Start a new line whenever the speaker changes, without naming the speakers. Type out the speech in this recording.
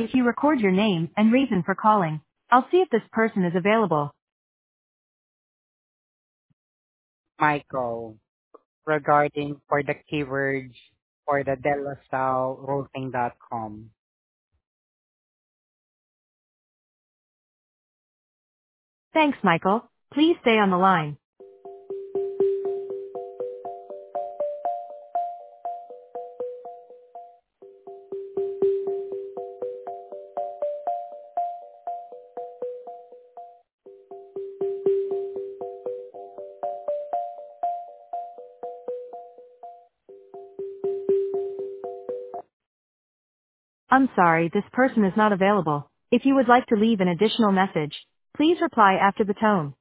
if you record your name and reason for calling, I'll see if this person is available.
Michael, regarding for the keywords for the delasauroofing.com.
Thanks, Michael. Please stay on the line. I'm sorry, this person is not available. If you would like to leave an additional message, please reply after the tone.